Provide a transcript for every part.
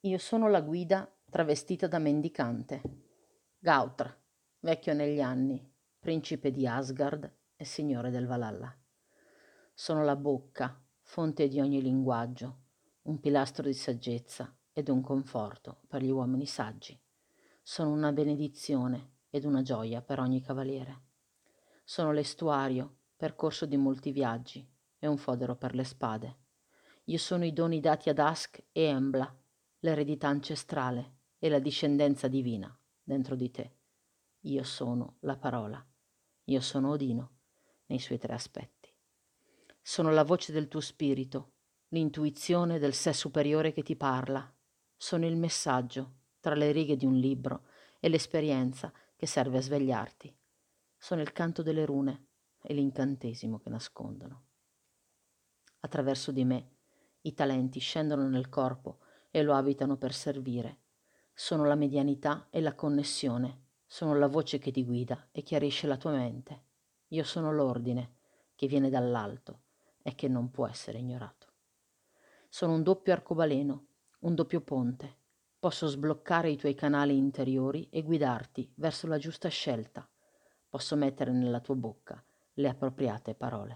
Io sono la guida travestita da mendicante. Gautra, vecchio negli anni, principe di Asgard e signore del Valhalla. Sono la bocca, fonte di ogni linguaggio, un pilastro di saggezza ed un conforto per gli uomini saggi. Sono una benedizione ed una gioia per ogni cavaliere. Sono l'estuario, percorso di molti viaggi, e un fodero per le spade. Io sono i doni dati ad Ask e Embla, l'eredità ancestrale e la discendenza divina dentro di te. Io sono la parola. Io sono Odino nei suoi tre aspetti. Sono la voce del tuo spirito, l'intuizione del sé superiore che ti parla. Sono il messaggio tra le righe di un libro e l'esperienza che serve a svegliarti. Sono il canto delle rune e l'incantesimo che nascondono. Attraverso di me i talenti scendono nel corpo e lo abitano per servire. Sono la medianità e la connessione, sono la voce che ti guida e chiarisce la tua mente. Io sono l'ordine che viene dall'alto e che non può essere ignorato. Sono un doppio arcobaleno, un doppio ponte. Posso sbloccare i tuoi canali interiori e guidarti verso la giusta scelta. Posso mettere nella tua bocca le appropriate parole.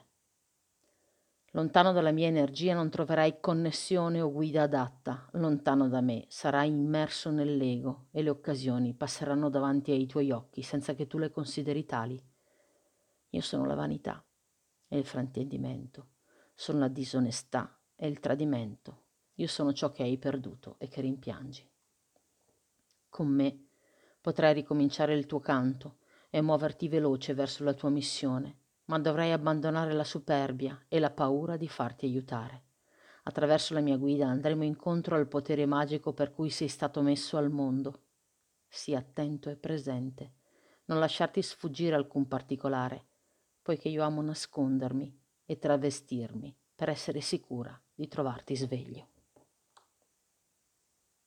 Lontano dalla mia energia non troverai connessione o guida adatta. Lontano da me sarai immerso nell'ego e le occasioni passeranno davanti ai tuoi occhi senza che tu le consideri tali. Io sono la vanità e il fraintendimento. Sono la disonestà e il tradimento. Io sono ciò che hai perduto e che rimpiangi. Con me potrai ricominciare il tuo canto e muoverti veloce verso la tua missione, ma dovrai abbandonare la superbia e la paura di farti aiutare. Attraverso la mia guida andremo incontro al potere magico per cui sei stato messo al mondo. Sii attento e presente, non lasciarti sfuggire alcun particolare, poiché io amo nascondermi e travestirmi per essere sicura di trovarti sveglio.